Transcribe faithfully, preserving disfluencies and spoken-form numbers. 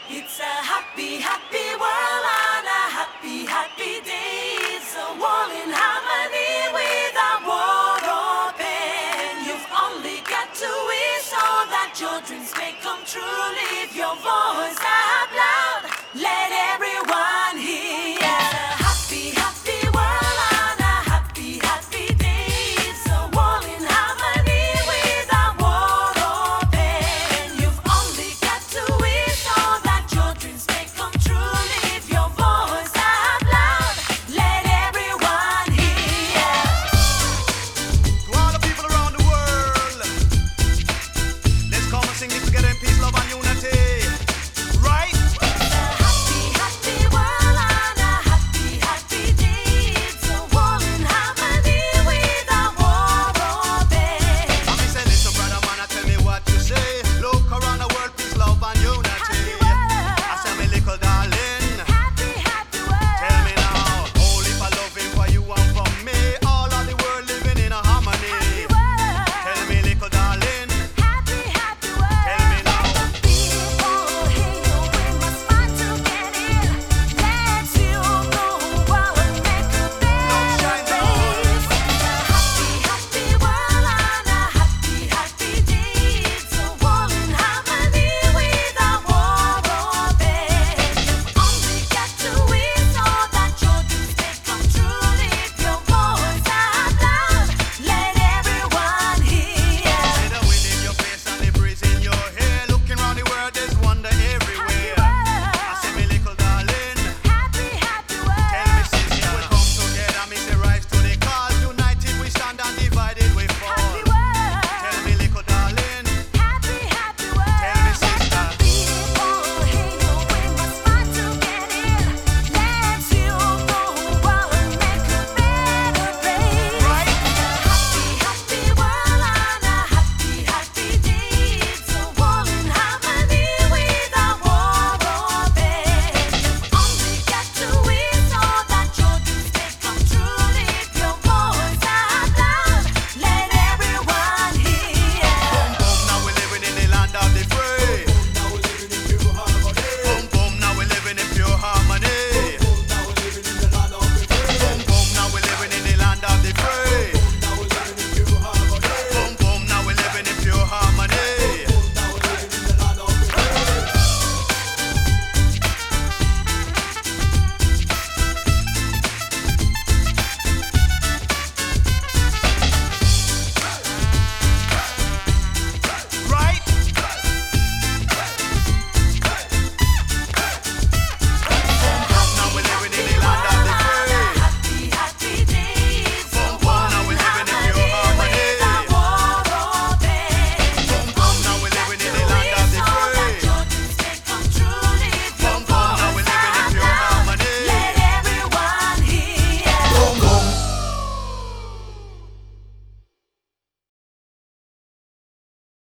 It's a happy, happy world on a happy, happy day. It's a world in harmony without war or pain. You've only got to wish all that your dreams may come true. Leave your voice out.